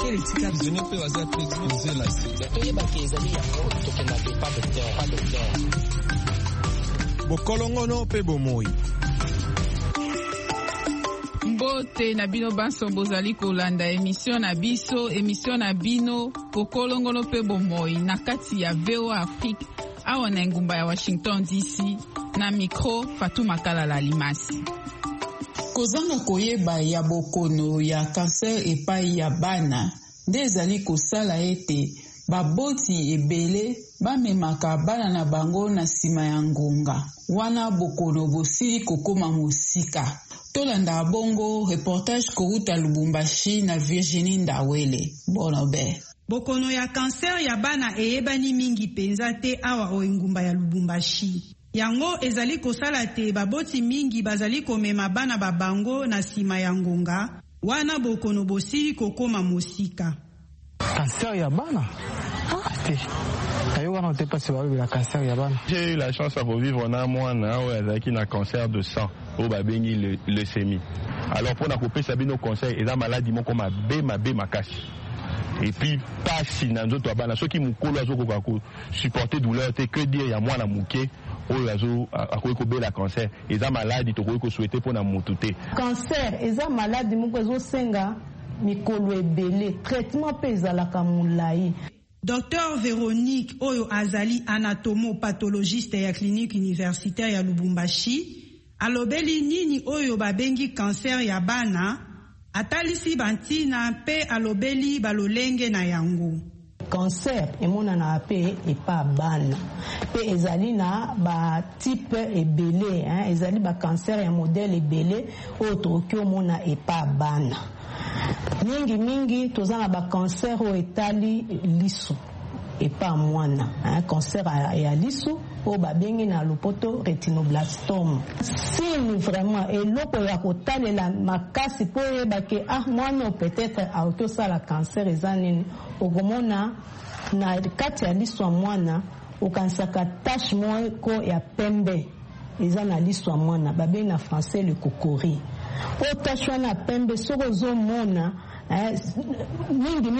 Bokolongono pe bomoi. Mbote na bino banso bozali kolanda émission na bino Bokolongono pe bomoi na kati ya VOA Afrique awa na ngumba ya Washington DC na micro Fatou Makala Limasi. Kozanga koyeba ya bokono ya cancer epai ya bana nde ezali kosala ete baboti ebele bamemaka bana na bango na nsima ya ngonga wana bokono bosili kokoma mosika. Tolanda bongo reportage kouta Lubumbashi na Virginie Ndawele. Bonobe. Bokono ya cancer ya bana eyebani mingi penza te awa oengumba ya Lubumbashi. Yango ezali kosala te baboti mingi bazali komema bana babango na sima ya ngonga wana bokono bosili kokoma mosika. Cancer ya bana? J'ai eu la chance à revivre na mwana qui na cancer de sang au babengi leucémie. Alors pour na couper sabino cancer et la maladie mon comme mabe makasi. Et puis pas si na nzoto bana ceux qui mukolo azoko kako supporter douleur te que dire ya mwana muke oyo azo akoki kobela cancer eza maladie to koki souhaiter pour na mututé. Cancer eza maladie moko ezo senga mikolo ebele traitement pe ezalaka mulai. Docteur Véronique Oyo Azali, anatomopathologiste ya clinique universitaire ya Lubumbashi, alobeli nini Oyo babengi cancer ya bana, atalisi bantina pe alobeli balolenge na yango. Cancer emona na pe epa bana. Pe ezali na ba type ebele, ezali ba cancer ya modèle ebele oyo tokyo mona epa bana. Mingi tozana ba cancer o etali lisu epa mwana cancer ya lisu o babengi na lopoto retinoblastome. Si vraiment eloko ya kotalela makasi po yeba ke mwana peut-être aokosala cancer ezanini okomona na kati ya lisu mwana okansaka tache moko ya pembe ezana lisu mwana babengi na français le kokori. O tache na pembe soko zo mona mingi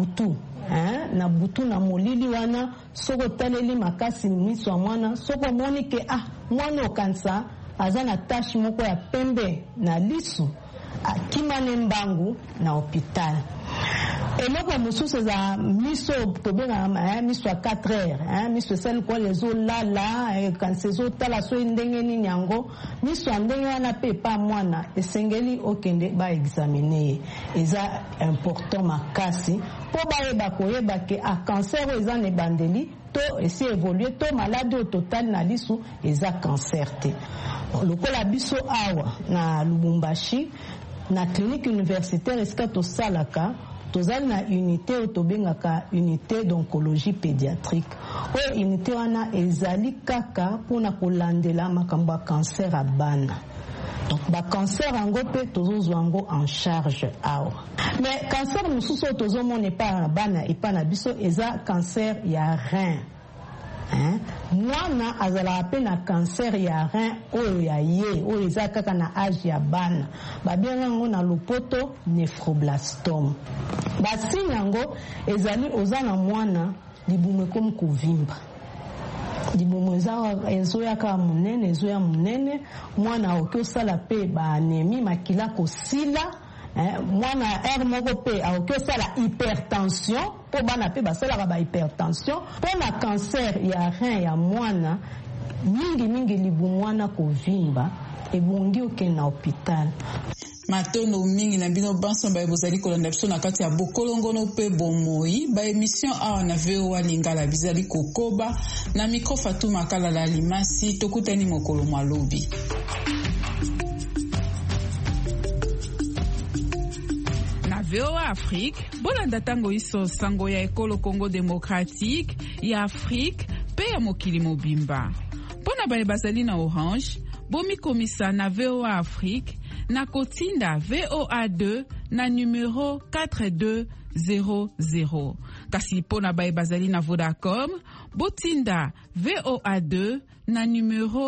na butu na molili wana soko taleli makasi miso mwana soko moni ke mwana okansa azana tache moko ya pembe na lisu akimane mbangu na hopital. Eloko mosusu za miso tobenga miso ya 4 heures miso sel kwa lezo lala kansezo tala so ndenge nini yango miso ndenge wana pe pa mwana esengeli okende ba examiner eza important makasi po ba koyeba ke cancer eza ne bandeli to esi évoluer to maladie au total na lisu eza cancer te. Lokola biso awa na Lubumbashi na clinique universitaire esika to salaka tozali na unité otobengaka unité d'oncologie pédiatrique. O unité wana ezali kaka pona kolandela makambo ya cancer a bana. Donc ba cancer ango pe tozozwa ngo en charge awa. Mais cancer mususu tozomona pa bana epa na biso eza cancer ya rein. Mwana azala pe na cancer ya rein oyo ya ye oyo eza kaka na âge ya bana babenga ngo na lopoto nephroblastome. Basini yango ezali ozana mwana libumu comme kuvimba libumu ezoyaka munene ezoya munene mwana okosala pe ba anémie makila kosila mwana moko pe aokosala hypertension po bana pe basalaka ba hypertension po na cancer ya rein ya mwana mingi libumu wana kovimba ebongi okende na hopital. Matondo mingi na bino banso ba bozali kolanda biso na kati ya Bokolongono pe bomoi ba émission awa na VOA Lingala bizali kokoba na micro Fatou Makala Limasi tokutani mokolo malobi. VOA Afrique, bolanda tango iso sango ya ekolo Congo démocratique, ya Afrique, pe ya mokili mobimba. Pona baye bazali na Orange, bomi komisa na VOA Afrique, na kotinda VOA2 na numero 4200. Kasi pona baye bazali na Vodacom, botinda VOA2 na numero